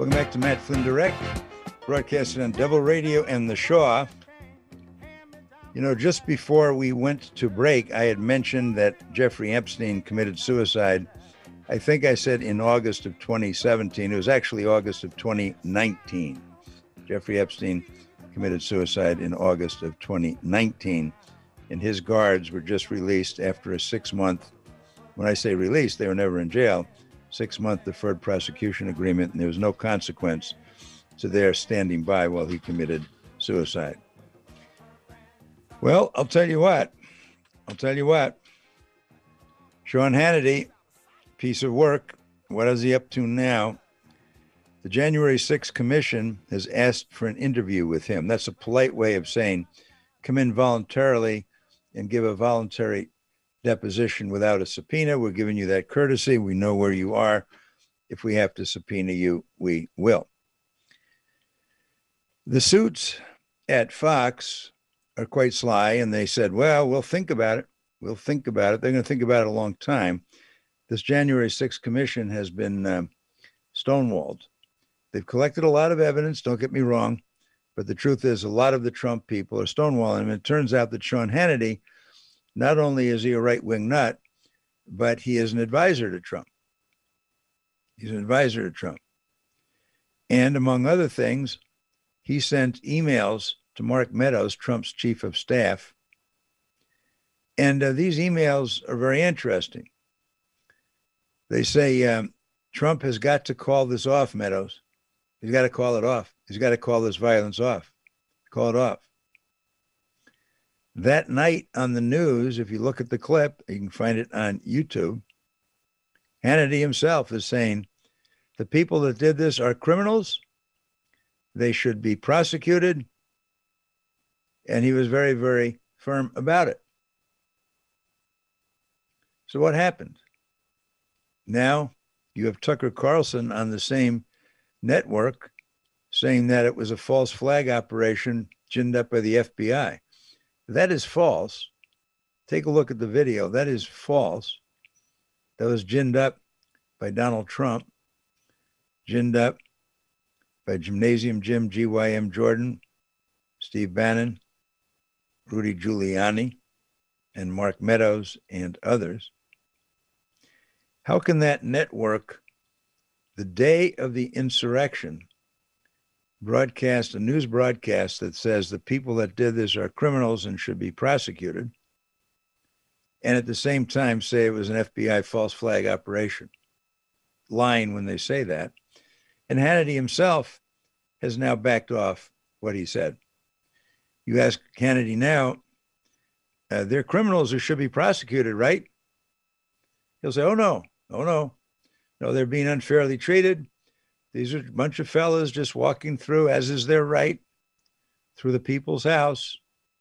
Welcome back to Matt Flynn Direct, broadcasted on Double Radio and the Shaw. You know, just before we went to break, I had mentioned that Jeffrey Epstein committed suicide. I think I said in August of 2017. It was actually August of 2019. Jeffrey Epstein committed suicide in August of 2019, and his guards were just released after a 6-month, when I say released, they were never in jail, 6-month deferred prosecution agreement, and there was no consequence to their standing by while he committed suicide. Well, I'll tell you what. Sean Hannity, piece of work. What is he up to now? The January 6th Commission has asked for an interview with him. That's a polite way of saying come in voluntarily and give a voluntary deposition without a subpoena. We're giving you that courtesy. We know where you are. If we have to subpoena you, we will. The suits at Fox are quite sly, and they said, well, we'll think about it. They're going to think about it a long time. This January 6th Commission has been stonewalled. They've collected a lot of evidence, don't get me wrong, but the truth is a lot of the Trump people are stonewalling him. It turns out that Sean Hannity, not only is he a right-wing nut, but he is an advisor to Trump. And among other things, he sent emails to Mark Meadows, Trump's chief of staff. And these emails are very interesting. They say, Trump has got to call this off, Meadows. He's got to call it off. He's got to call this violence off. Call it off. That night on the news, if you look at the clip, you can find it on YouTube, Hannity himself is saying, the people that did this are criminals. They should be prosecuted. And he was very, very firm about it. So what happened? Now you have Tucker Carlson on the same network saying that it was a false flag operation ginned up by the FBI. That is false. Take a look at the video. That is false. That was ginned up by Donald Trump, ginned up by Gymnasium Jim, GYM Jordan, Steve Bannon, Rudy Giuliani, and Mark Meadows, and others. How can that network, the day of the insurrection, broadcast a news broadcast that says the people that did this are criminals and should be prosecuted, and at the same time say it was an FBI false flag operation? Lying when they say that. And Hannity himself has now backed off what he said. You ask Hannity now, they're criminals who should be prosecuted, right? He'll say, oh, no, they're being unfairly treated. These are a bunch of fellas just walking through, as is their right, through the people's house.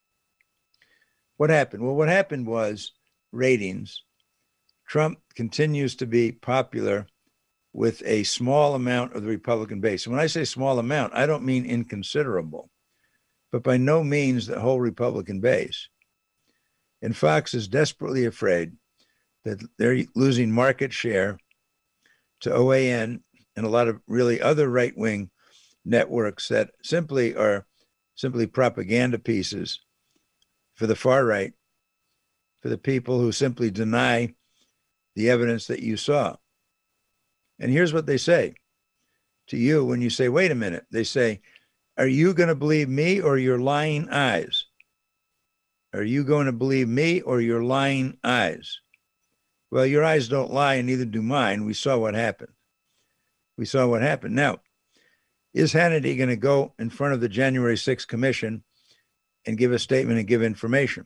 What happened? Well, what happened was ratings. Trump continues to be popular with a small amount of the Republican base. And when I say small amount, I don't mean inconsiderable, but by no means the whole Republican base. And Fox is desperately afraid that they're losing market share to OAN and a lot of really other right-wing networks that are simply propaganda pieces for the far right, for the people who simply deny the evidence that you saw. And here's what they say to you when you say, wait a minute. They say, are you going to believe me or your lying eyes? Are you going to believe me or your lying eyes? Well, your eyes don't lie, and neither do mine. We saw what happened. Now, is Hannity going to go in front of the January 6th Commission and give a statement and give information?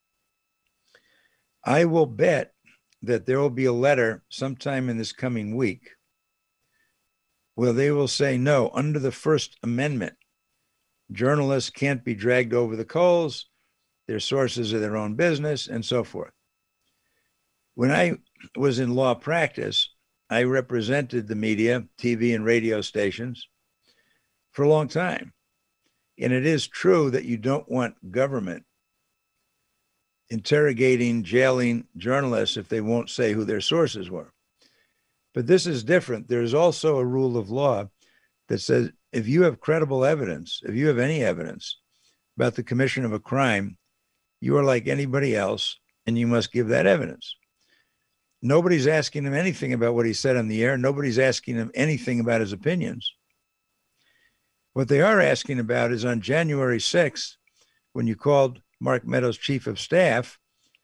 I will bet that there will be a letter sometime in this coming week where they will say, no, under the First Amendment, journalists can't be dragged over the coals. Their sources are their own business, and so forth. When I was in law practice, I represented the media, TV and radio stations for a long time. And it is true that you don't want government interrogating, jailing journalists if they won't say who their sources were. But this is different. There's also a rule of law that says if you have credible evidence, if you have any evidence about the commission of a crime, you are like anybody else and you must give that evidence. Nobody's asking him anything about what he said on the air. Nobody's asking him anything about his opinions. What they are asking about is on January 6th, when you called Mark Meadows chief of staff,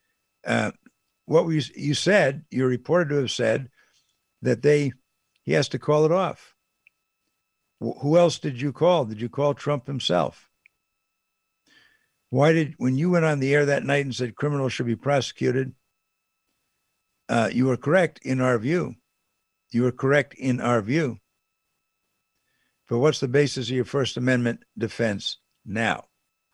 you said, you're reported to have said that he has to call it off. Who else did you call? Did you call Trump himself? When you went on the air that night and said criminals should be prosecuted, you were correct in our view. You were correct in our view. But what's the basis of your First Amendment defense now?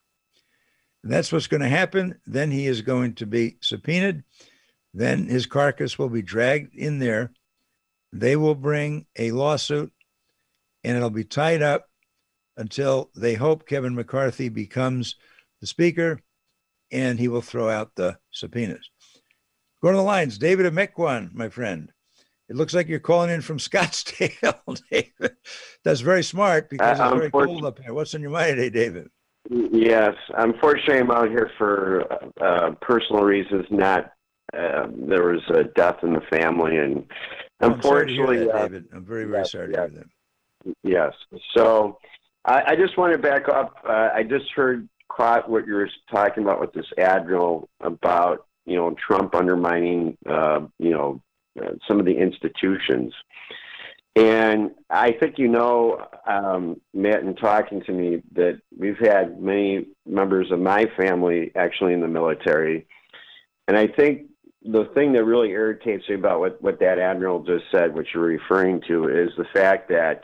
And that's what's going to happen. Then he is going to be subpoenaed. Then his carcass will be dragged in there. They will bring a lawsuit, and it'll be tied up until they hope Kevin McCarthy becomes the speaker, and he will throw out the subpoenas. Go to the lines. David of Mequon, my friend. It looks like you're calling in from Scottsdale, David. That's very smart because it's very cold up here. What's on your mind today, David? Yes. Unfortunately, I'm out here for personal reasons, not there was a death in the family. And unfortunately, David, I'm very, very sorry to hear that. Yes. So I just want to back up. I just caught what you were talking about with this admiral about, Trump undermining, some of the institutions. And I think, Matt, in talking to me, that we've had many members of my family actually in the military. And I think the thing that really irritates me about what that admiral just said, which you're referring to, is the fact that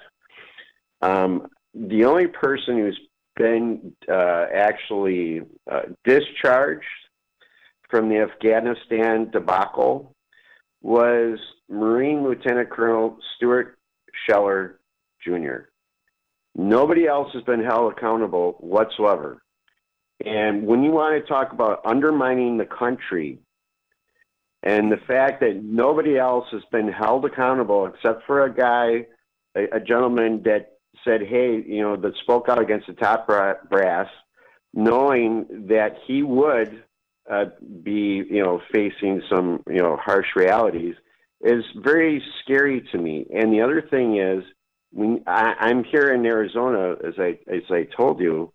the only person who's been actually discharged from the Afghanistan debacle was Marine Lieutenant Colonel Stuart Scheller Jr. Nobody else has been held accountable whatsoever. And when you want to talk about undermining the country and the fact that nobody else has been held accountable except for a gentleman that said, hey, that spoke out against the top brass, knowing that he would be, facing some, harsh realities, is very scary to me. And the other thing is, when I'm here in Arizona, as I told you,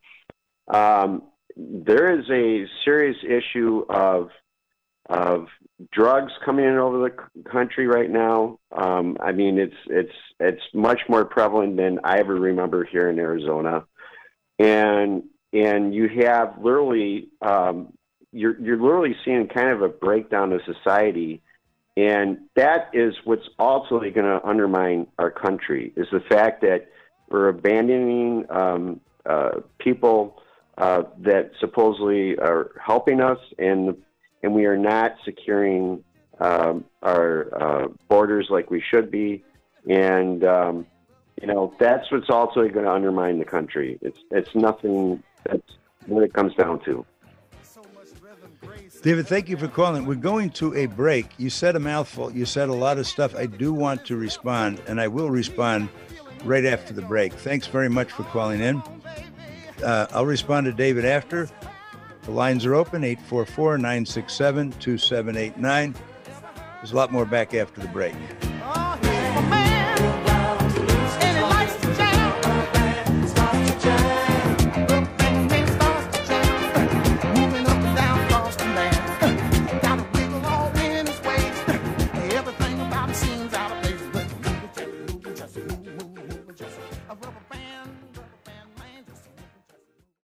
there is a serious issue of drugs coming in over the country right now. I mean, it's much more prevalent than I ever remember here in Arizona, and you have literally you're literally seeing kind of a breakdown of society, and that is what's ultimately going to undermine our country, is the fact that we're abandoning people that supposedly are helping us, and we are not securing our borders like we should be. And, that's what's also going to undermine the country. It's nothing. That's what it comes down to. David, thank you for calling. We're going to a break. You said a mouthful. You said a lot of stuff. I do want to respond, and I will respond right after the break. Thanks very much for calling in. I'll respond to David after. The lines are open, 844-967-2789. There's a lot more back after the break.